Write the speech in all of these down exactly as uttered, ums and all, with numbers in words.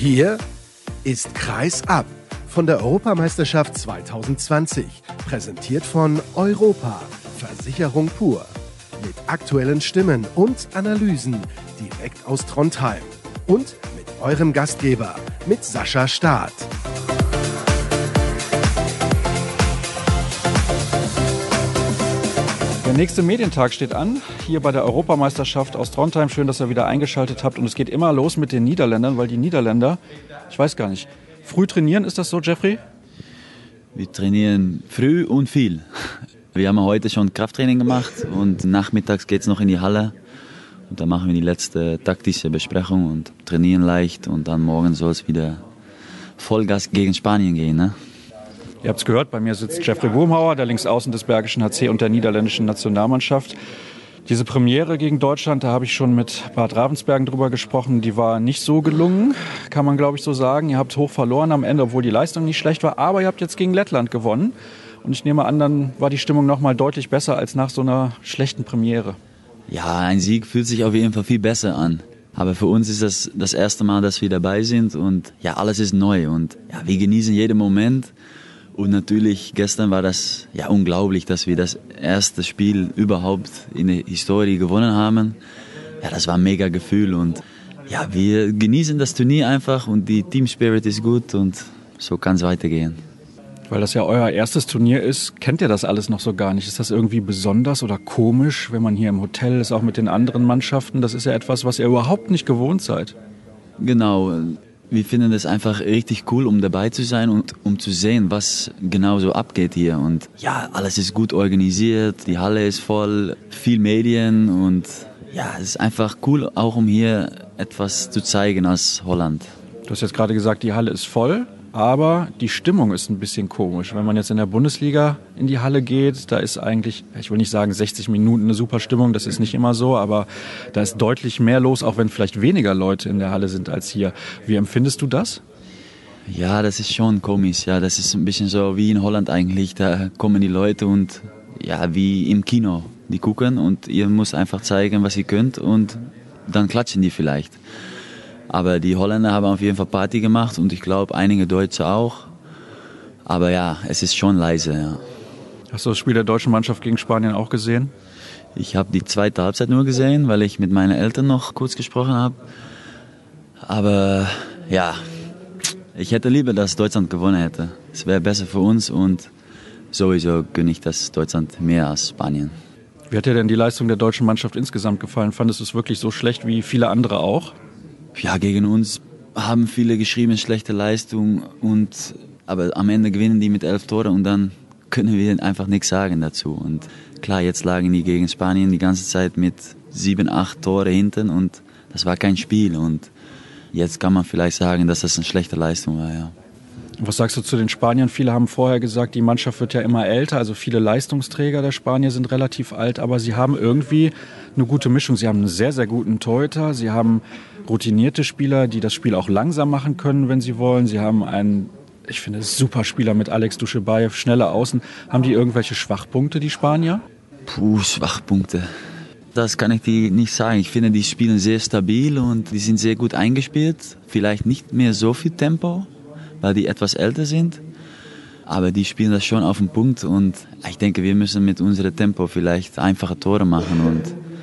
Hier ist Kreis ab von der Europameisterschaft zwanzig zwanzig, präsentiert von Europa, Versicherung pur. Mit aktuellen Stimmen und Analysen direkt aus Trondheim. Und mit eurem Gastgeber, mit Sascha Staat. Der nächste Medientag steht an, hier bei der Europameisterschaft aus Trondheim. Schön, dass ihr wieder eingeschaltet habt. Und es geht immer los mit den Niederländern, weil die Niederländer, ich weiß gar nicht, früh trainieren, ist das so, Jeffrey? Wir trainieren früh und viel. Wir haben heute schon Krafttraining gemacht und nachmittags geht es noch in die Halle. Und dann machen wir die letzte taktische Besprechung und trainieren leicht. Und dann morgen soll es wieder Vollgas gegen Spanien gehen, ne? Ihr habt es gehört, bei mir sitzt Jeffrey Boomhauer, der Linksaußen des Bergischen H C und der niederländischen Nationalmannschaft. Diese Premiere gegen Deutschland, da habe ich schon mit Bart Ravensbergen drüber gesprochen, die war nicht so gelungen, kann man glaube ich so sagen. Ihr habt hoch verloren am Ende, obwohl die Leistung nicht schlecht war, aber ihr habt jetzt gegen Lettland gewonnen. Und ich nehme an, dann war die Stimmung noch mal deutlich besser als nach so einer schlechten Premiere. Ja, ein Sieg fühlt sich auf jeden Fall viel besser an. Aber für uns ist das das erste Mal, dass wir dabei sind und ja, alles ist neu und ja, wir genießen jeden Moment. Und natürlich, gestern war das ja unglaublich, dass wir das erste Spiel überhaupt in der Historie gewonnen haben. Ja, das war ein mega Gefühl und ja, wir genießen das Turnier einfach und die Team Spirit ist gut und so kann es weitergehen. Weil das ja euer erstes Turnier ist, kennt ihr das alles noch so gar nicht? Ist das irgendwie besonders oder komisch, wenn man hier im Hotel ist, auch mit den anderen Mannschaften? Das ist ja etwas, was ihr überhaupt nicht gewohnt seid. Genau. Wir finden es einfach richtig cool, um dabei zu sein und um zu sehen, was genau so abgeht hier. Und ja, alles ist gut organisiert, die Halle ist voll, viel Medien und ja, es ist einfach cool, auch um hier etwas zu zeigen als Holland. Du hast jetzt gerade gesagt, die Halle ist voll, aber die Stimmung ist ein bisschen komisch. Wenn man jetzt in der Bundesliga in die Halle geht, da ist eigentlich, ich will nicht sagen sechzig Minuten eine super Stimmung, das ist nicht immer so, aber da ist deutlich mehr los, auch wenn vielleicht weniger Leute in der Halle sind als hier. Wie empfindest du das? Ja, das ist schon komisch. Ja, das ist ein bisschen so wie in Holland eigentlich. Da kommen die Leute und ja, wie im Kino. Die gucken und ihr müsst einfach zeigen, was ihr könnt und dann klatschen die vielleicht. Aber die Holländer haben auf jeden Fall Party gemacht und ich glaube, einige Deutsche auch. Aber ja, es ist schon leise, ja. Hast du das Spiel der deutschen Mannschaft gegen Spanien auch gesehen? Ich habe die zweite Halbzeit nur gesehen, weil ich mit meinen Eltern noch kurz gesprochen habe. Aber ja, ich hätte lieber, dass Deutschland gewonnen hätte. Es wäre besser für uns und sowieso gönne ich das Deutschland mehr als Spanien. Wie hat dir denn die Leistung der deutschen Mannschaft insgesamt gefallen? Fandest du es wirklich so schlecht wie viele andere auch? Ja, gegen uns haben viele geschrieben, schlechte Leistung, und, aber am Ende gewinnen die mit elf Tore und dann können wir einfach nichts sagen dazu. Und klar, jetzt lagen die gegen Spanien die ganze Zeit mit sieben, acht Tore hinten und das war kein Spiel. Und jetzt kann man vielleicht sagen, dass das eine schlechte Leistung war, ja. Was sagst du zu den Spaniern? Viele haben vorher gesagt, die Mannschaft wird ja immer älter, also viele Leistungsträger der Spanier sind relativ alt, aber sie haben irgendwie eine gute Mischung. Sie haben einen sehr, sehr guten Torhüter, sie haben routinierte Spieler, die das Spiel auch langsam machen können, wenn sie wollen. Sie haben einen, ich finde, super Spieler mit Alex Duschebaev, schnelle Außen. Haben die irgendwelche Schwachpunkte, die Spanier? Puh, Schwachpunkte. Das kann ich dir nicht sagen. Ich finde, die spielen sehr stabil und die sind sehr gut eingespielt. Vielleicht nicht mehr so viel Tempo, weil die etwas älter sind. Aber die spielen das schon auf den Punkt und ich denke, wir müssen mit unserem Tempo vielleicht einfache Tore machen und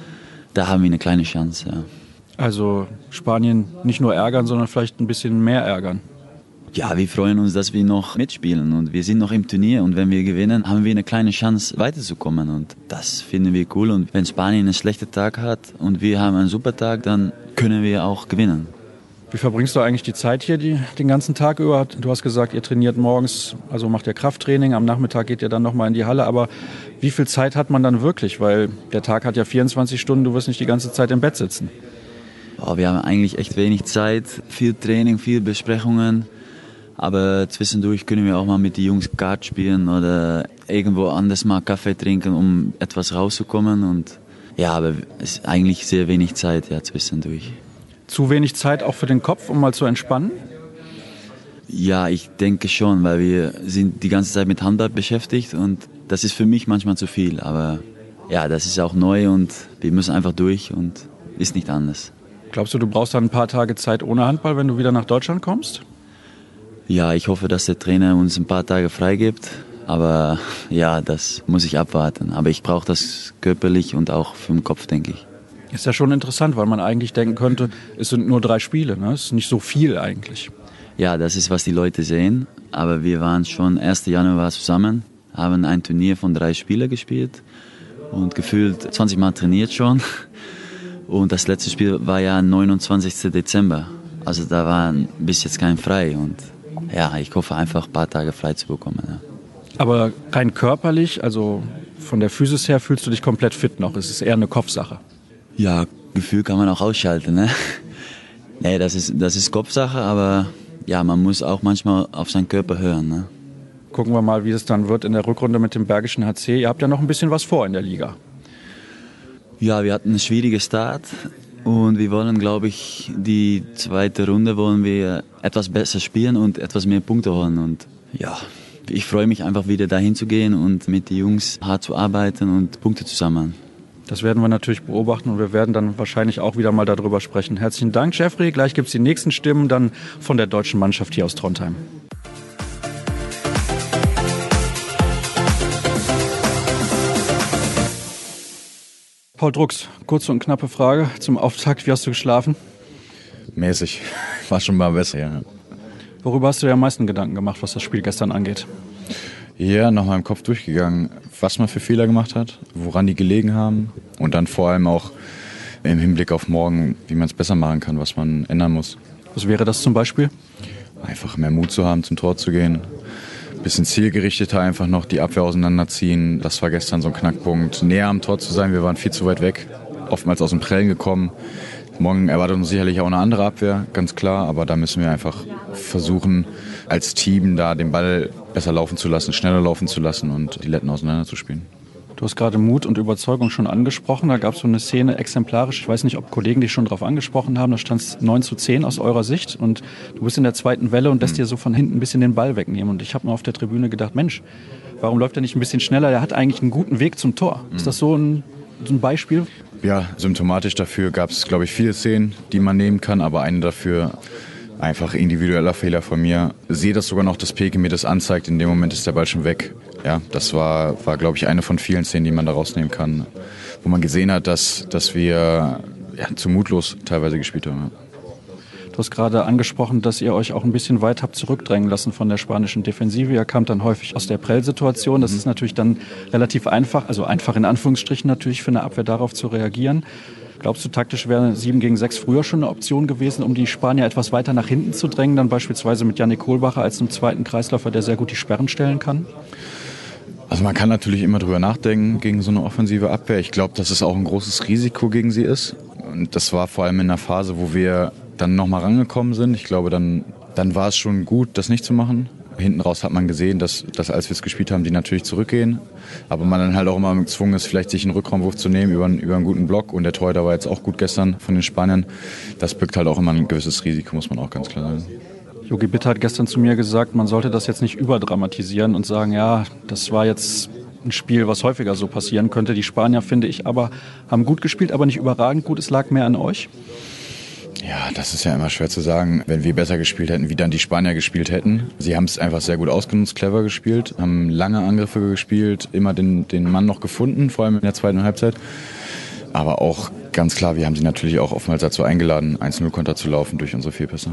da haben wir eine kleine Chance, ja. Also Spanien nicht nur ärgern, sondern vielleicht ein bisschen mehr ärgern. Ja, wir freuen uns, dass wir noch mitspielen und wir sind noch im Turnier und wenn wir gewinnen, haben wir eine kleine Chance weiterzukommen und das finden wir cool. Und wenn Spanien einen schlechten Tag hat und wir haben einen super Tag, dann können wir auch gewinnen. Wie verbringst du eigentlich die Zeit hier die, den ganzen Tag über? Du hast gesagt, ihr trainiert morgens, also macht ihr Krafttraining, am Nachmittag geht ihr dann nochmal in die Halle, aber wie viel Zeit hat man dann wirklich? Weil der Tag hat ja vierundzwanzig Stunden, du wirst nicht die ganze Zeit im Bett sitzen. Oh, wir haben eigentlich echt wenig Zeit, viel Training, viel Besprechungen, aber zwischendurch können wir auch mal mit den Jungs Kart spielen oder irgendwo anders mal Kaffee trinken, um etwas rauszukommen. Und ja, aber es ist eigentlich sehr wenig Zeit, ja, zwischendurch. Zu wenig Zeit auch für den Kopf, um mal zu entspannen? Ja, ich denke schon, weil wir sind die ganze Zeit mit Handball beschäftigt und das ist für mich manchmal zu viel. Aber ja, das ist auch neu und wir müssen einfach durch und ist nicht anders. Glaubst du, du brauchst dann ein paar Tage Zeit ohne Handball, wenn du wieder nach Deutschland kommst? Ja, ich hoffe, dass der Trainer uns ein paar Tage freigibt. Aber ja, das muss ich abwarten. Aber ich brauche das körperlich und auch für den Kopf, denke ich. Ist ja schon interessant, weil man eigentlich denken könnte, es sind nur drei Spiele, ne? Es ist nicht so viel eigentlich. Ja, das ist, was die Leute sehen. Aber wir waren schon ersten Januar zusammen, haben ein Turnier von drei Spielen gespielt und gefühlt zwanzig Mal trainiert schon. Und das letzte Spiel war ja neunundzwanzigsten Dezember. Also da war bis jetzt kein frei. Und ja, ich hoffe einfach, ein paar Tage frei zu bekommen. Ja. Aber rein körperlich, also von der Physis her, fühlst du dich komplett fit noch? Es ist eher eine Kopfsache. Ja, Gefühl kann man auch ausschalten. Ne? Nee, das ist, das ist Kopfsache, aber ja, man muss auch manchmal auf seinen Körper hören. Ne? Gucken wir mal, wie es dann wird in der Rückrunde mit dem Bergischen H C. Ihr habt ja noch ein bisschen was vor in der Liga. Ja, wir hatten einen schwierigen Start und wir wollen, glaube ich, die zweite Runde wollen wir etwas besser spielen und etwas mehr Punkte holen. Und ja, ich freue mich einfach wieder dahin zu gehen und mit den Jungs hart zu arbeiten und Punkte zu sammeln. Das werden wir natürlich beobachten und wir werden dann wahrscheinlich auch wieder mal darüber sprechen. Herzlichen Dank, Jeffrey. Gleich gibt es die nächsten Stimmen dann von der deutschen Mannschaft hier aus Trondheim. Paul Drucks, kurze und knappe Frage zum Auftakt. Wie hast du geschlafen? Mäßig. War schon mal besser, ja. Worüber hast du dir am meisten Gedanken gemacht, was das Spiel gestern angeht? Ja, nach meinem Kopf durchgegangen, was man für Fehler gemacht hat, woran die gelegen haben und dann vor allem auch im Hinblick auf morgen, wie man es besser machen kann, was man ändern muss. Was wäre das zum Beispiel? Einfach mehr Mut zu haben, zum Tor zu gehen. Bisschen zielgerichteter einfach noch die Abwehr auseinanderziehen. Das war gestern so ein Knackpunkt. Näher am Tor zu sein, wir waren viel zu weit weg. Oftmals aus dem Prellen gekommen. Morgen erwartet uns sicherlich auch eine andere Abwehr, ganz klar. Aber da müssen wir einfach versuchen, als Team da den Ball besser laufen zu lassen, schneller laufen zu lassen und die Letten auseinanderzuspielen. Du hast gerade Mut und Überzeugung schon angesprochen. Da gab es so eine Szene exemplarisch. Ich weiß nicht, ob Kollegen dich schon darauf angesprochen haben. Da stand es neun zu zehn aus eurer Sicht. Und du bist in der zweiten Welle und lässt mhm. dir so von hinten ein bisschen den Ball wegnehmen. Und ich habe mir auf der Tribüne gedacht, Mensch, warum läuft er nicht ein bisschen schneller? Der hat eigentlich einen guten Weg zum Tor. Mhm. Ist das so ein, so ein Beispiel? Ja, symptomatisch dafür gab es, glaube ich, viele Szenen, die man nehmen kann. Aber eine dafür, einfach individueller Fehler von mir. Ich sehe das sogar noch, dass Peke mir das anzeigt. In dem Moment ist der Ball schon weg. Ja, das war, war glaube ich, eine von vielen Szenen, die man da rausnehmen kann, wo man gesehen hat, dass, dass wir ja, zu mutlos teilweise gespielt haben. Du hast gerade angesprochen, dass ihr euch auch ein bisschen weit habt zurückdrängen lassen von der spanischen Defensive. Ihr kamt dann häufig aus der Prellsituation. Das mhm. ist natürlich dann relativ einfach, also einfach in Anführungsstrichen natürlich für eine Abwehr darauf zu reagieren. Glaubst du, taktisch wäre sieben gegen sechs früher schon eine Option gewesen, um die Spanier etwas weiter nach hinten zu drängen, dann beispielsweise mit Yannick Kohlbacher als einem zweiten Kreisläufer, der sehr gut die Sperren stellen kann? Also man kann natürlich immer drüber nachdenken gegen so eine offensive Abwehr. Ich glaube, dass es auch ein großes Risiko gegen sie ist. Und das war vor allem in einer Phase, wo wir dann nochmal rangekommen sind. Ich glaube, dann, dann war es schon gut, das nicht zu machen. Hinten raus hat man gesehen, dass, dass als wir es gespielt haben, die natürlich zurückgehen. Aber man dann halt auch immer gezwungen ist, vielleicht sich einen Rückraumwurf zu nehmen über, einen, über einen guten Block. Und der Torhüter war jetzt auch gut gestern von den Spaniern. Das birgt halt auch immer ein gewisses Risiko, muss man auch ganz klar sagen. Jogi Bitter hat gestern zu mir gesagt, man sollte das jetzt nicht überdramatisieren und sagen, ja, das war jetzt ein Spiel, was häufiger so passieren könnte. Die Spanier, finde ich, aber haben gut gespielt, aber nicht überragend gut. Es lag mehr an euch. Ja, das ist ja immer schwer zu sagen. Wenn wir besser gespielt hätten, wie dann die Spanier gespielt hätten. Sie haben es einfach sehr gut ausgenutzt, clever gespielt, haben lange Angriffe gespielt, immer den, den Mann noch gefunden, vor allem in der zweiten Halbzeit. Aber auch ganz klar, wir haben sie natürlich auch oftmals dazu eingeladen, eins null Konter zu laufen durch unsere Fehlpässe.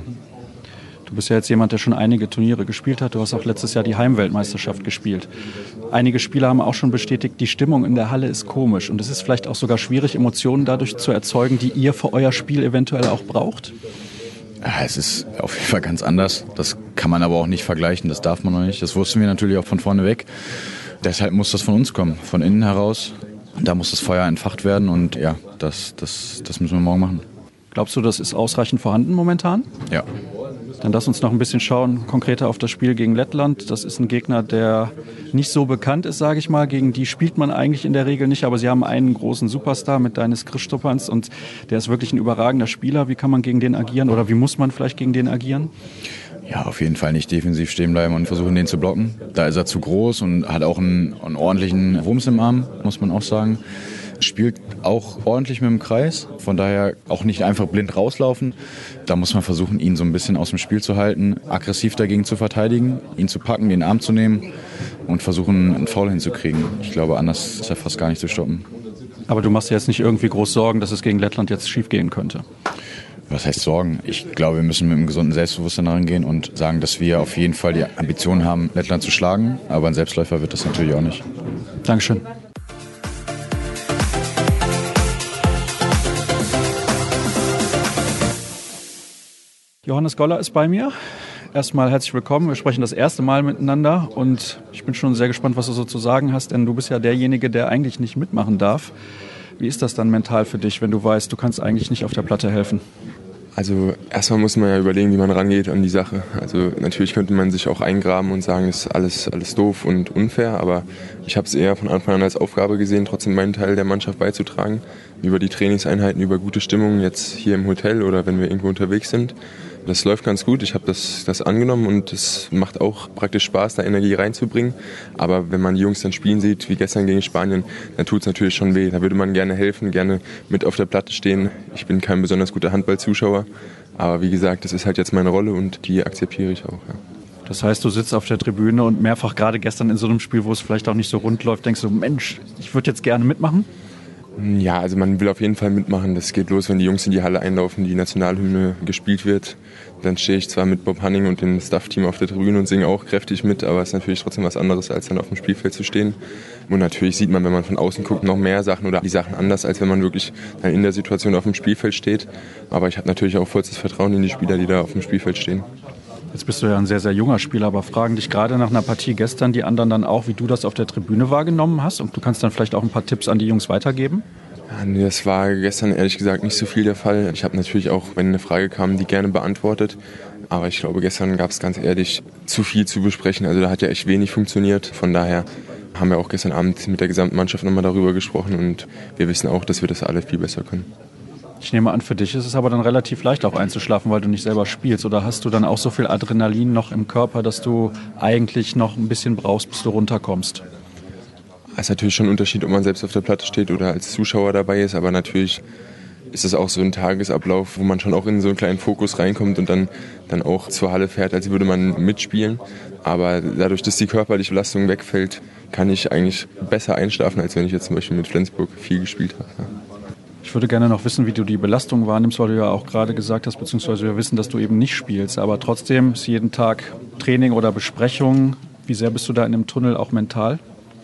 Du bist ja jetzt jemand, der schon einige Turniere gespielt hat. Du hast auch letztes Jahr die Heimweltmeisterschaft gespielt. Einige Spieler haben auch schon bestätigt, die Stimmung in der Halle ist komisch. Und es ist vielleicht auch sogar schwierig, Emotionen dadurch zu erzeugen, die ihr für euer Spiel eventuell auch braucht? Ja, es ist auf jeden Fall ganz anders. Das kann man aber auch nicht vergleichen. Das darf man noch nicht. Das wussten wir natürlich auch von vorne weg. Deshalb muss das von uns kommen, von innen heraus. Da muss das Feuer entfacht werden. Und ja, das, das, das müssen wir morgen machen. Glaubst du, das ist ausreichend vorhanden momentan? Ja. Dann lass uns noch ein bisschen schauen, konkreter auf das Spiel gegen Lettland. Das ist ein Gegner, der nicht so bekannt ist, sage ich mal. Gegen die spielt man eigentlich in der Regel nicht, aber sie haben einen großen Superstar mit Denis Kristopans und der ist wirklich ein überragender Spieler. Wie kann man gegen den agieren oder wie muss man vielleicht gegen den agieren? Ja, auf jeden Fall nicht defensiv stehen bleiben und versuchen, den zu blocken. Da ist er zu groß und hat auch einen, einen ordentlichen Wumms im Arm, muss man auch sagen. spielt auch ordentlich mit dem Kreis. Von daher auch nicht einfach blind rauslaufen. Da muss man versuchen, ihn so ein bisschen aus dem Spiel zu halten, aggressiv dagegen zu verteidigen, ihn zu packen, den Arm zu nehmen und versuchen, einen Foul hinzukriegen. Ich glaube, anders ist er fast gar nicht zu stoppen. Aber du machst dir jetzt nicht irgendwie groß Sorgen, dass es gegen Lettland jetzt schief gehen könnte? Was heißt Sorgen? Ich glaube, wir müssen mit einem gesunden Selbstbewusstsein herangehen und sagen, dass wir auf jeden Fall die Ambition haben, Lettland zu schlagen. Aber ein Selbstläufer wird das natürlich auch nicht. Dankeschön. Johannes Goller ist bei mir. Erstmal herzlich willkommen. Wir sprechen das erste Mal miteinander und ich bin schon sehr gespannt, was du so zu sagen hast, denn du bist ja derjenige, der eigentlich nicht mitmachen darf. Wie ist das dann mental für dich, wenn du weißt, du kannst eigentlich nicht auf der Platte helfen? Also erstmal muss man ja überlegen, wie man rangeht an die Sache. Also natürlich könnte man sich auch eingraben und sagen, das ist alles, alles doof und unfair, aber ich habe es eher von Anfang an als Aufgabe gesehen, trotzdem meinen Teil der Mannschaft beizutragen. Über die Trainingseinheiten, über gute Stimmung jetzt hier im Hotel oder wenn wir irgendwo unterwegs sind. Das läuft ganz gut, ich habe das, das angenommen und es macht auch praktisch Spaß, da Energie reinzubringen. Aber wenn man die Jungs dann spielen sieht, wie gestern gegen Spanien, dann tut es natürlich schon weh. Da würde man gerne helfen, gerne mit auf der Platte stehen. Ich bin kein besonders guter Handballzuschauer, aber wie gesagt, das ist halt jetzt meine Rolle und die akzeptiere ich auch. Ja. Das heißt, du sitzt auf der Tribüne und mehrfach gerade gestern in so einem Spiel, wo es vielleicht auch nicht so rund läuft, denkst du, Mensch, ich würde jetzt gerne mitmachen? Ja, also man will auf jeden Fall mitmachen. Das geht los, wenn die Jungs in die Halle einlaufen, die Nationalhymne gespielt wird. Dann stehe ich zwar mit Bob Hanning und dem Staff-Team auf der Tribüne und singe auch kräftig mit, aber es ist natürlich trotzdem was anderes, als dann auf dem Spielfeld zu stehen. Und natürlich sieht man, wenn man von außen guckt, noch mehr Sachen oder die Sachen anders, als wenn man wirklich dann in der Situation auf dem Spielfeld steht. Aber ich habe natürlich auch vollstes Vertrauen in die Spieler, die da auf dem Spielfeld stehen. Jetzt bist du ja ein sehr, sehr junger Spieler, aber fragen dich gerade nach einer Partie gestern die anderen dann auch, wie du das auf der Tribüne wahrgenommen hast? Und du kannst dann vielleicht auch ein paar Tipps an die Jungs weitergeben? Ja, nee, das war gestern ehrlich gesagt nicht so viel der Fall. Ich habe natürlich auch, wenn eine Frage kam, die gerne beantwortet. Aber ich glaube, gestern gab es ganz ehrlich zu viel zu besprechen. Also da hat ja echt wenig funktioniert. Von daher haben wir auch gestern Abend mit der gesamten Mannschaft nochmal darüber gesprochen. Und wir wissen auch, dass wir das alle viel besser können. Ich nehme an, für dich ist es aber dann relativ leicht auch einzuschlafen, weil du nicht selber spielst. Oder hast du dann auch so viel Adrenalin noch im Körper, dass du eigentlich noch ein bisschen brauchst, bis du runterkommst? Es ist natürlich schon ein Unterschied, ob man selbst auf der Platte steht oder als Zuschauer dabei ist. Aber natürlich ist es auch so ein Tagesablauf, wo man schon auch in so einen kleinen Fokus reinkommt und dann, dann auch zur Halle fährt, als würde man mitspielen. Aber dadurch, dass die körperliche Belastung wegfällt, kann ich eigentlich besser einschlafen, als wenn ich jetzt zum Beispiel mit Flensburg viel gespielt habe. Ich würde gerne noch wissen, wie du die Belastung wahrnimmst, weil du ja auch gerade gesagt hast, beziehungsweise wir wissen, dass du eben nicht spielst. Aber trotzdem ist jeden Tag Training oder Besprechung. Wie sehr bist du da in dem Tunnel auch mental?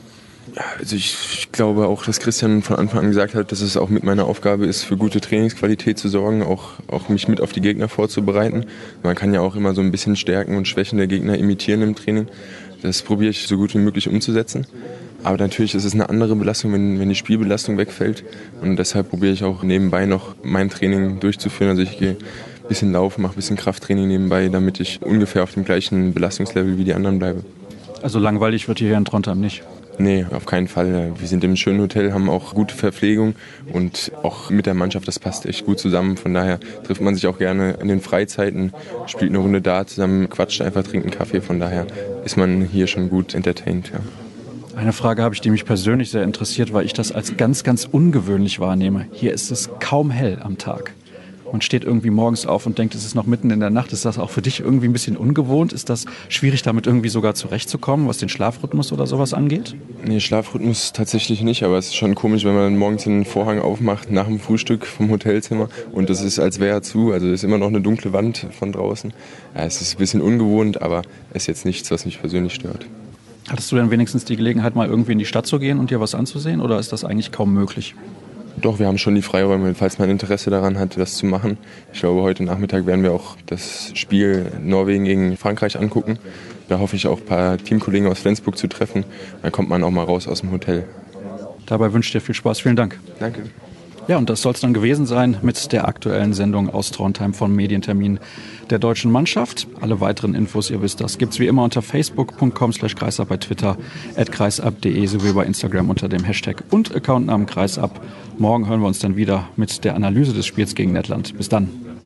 Also ich, ich glaube auch, dass Christian von Anfang an gesagt hat, dass es auch mit meiner Aufgabe ist, für gute Trainingsqualität zu sorgen, auch, auch mich mit auf die Gegner vorzubereiten. Man kann ja auch immer so ein bisschen Stärken und Schwächen der Gegner imitieren im Training. Das probiere ich so gut wie möglich umzusetzen. Aber natürlich ist es eine andere Belastung, wenn, wenn die Spielbelastung wegfällt. Und deshalb probiere ich auch nebenbei noch mein Training durchzuführen. Also ich gehe ein bisschen laufen, mache ein bisschen Krafttraining nebenbei, damit ich ungefähr auf dem gleichen Belastungslevel wie die anderen bleibe. Also langweilig wird hier in Trondheim nicht? Nee, auf keinen Fall. Wir sind im schönen Hotel, haben auch gute Verpflegung und auch mit der Mannschaft, das passt echt gut zusammen. Von daher trifft man sich auch gerne in den Freizeiten, spielt eine Runde da zusammen, quatscht einfach, trinkt einen Kaffee. Von daher ist man hier schon gut entertained. Ja. Eine Frage habe ich, die mich persönlich sehr interessiert, weil ich das als ganz, ganz ungewöhnlich wahrnehme. Hier ist es kaum hell am Tag. Man steht irgendwie morgens auf und denkt, es ist noch mitten in der Nacht. Ist das auch für dich irgendwie ein bisschen ungewohnt? Ist das schwierig, damit irgendwie sogar zurechtzukommen, was den Schlafrhythmus oder sowas angeht? Nee, Schlafrhythmus tatsächlich nicht, aber es ist schon komisch, wenn man morgens den Vorhang aufmacht nach dem Frühstück vom Hotelzimmer und das ist, als wäre er zu, also es ist immer noch eine dunkle Wand von draußen. Ja, es ist ein bisschen ungewohnt, aber es ist jetzt nichts, was mich persönlich stört. Hattest du denn wenigstens die Gelegenheit, mal irgendwie in die Stadt zu gehen und dir was anzusehen oder ist das eigentlich kaum möglich? Doch, wir haben schon die Freiräume, falls man Interesse daran hat, das zu machen. Ich glaube, heute Nachmittag werden wir auch das Spiel Norwegen gegen Frankreich angucken. Da hoffe ich auch ein paar Teamkollegen aus Flensburg zu treffen. Dann kommt man auch mal raus aus dem Hotel. Dabei wünsche ich dir viel Spaß. Vielen Dank. Danke. Ja, und das soll es dann gewesen sein mit der aktuellen Sendung aus Trondheim von Medientermin der deutschen Mannschaft. Alle weiteren Infos, ihr wisst das, gibt es wie immer unter facebook punkt com slash kreisab, bei Twitter at kreisab punkt de sowie bei Instagram unter dem Hashtag und Accountnamen kreisab. Morgen hören wir uns dann wieder mit der Analyse des Spiels gegen Lettland. Bis dann.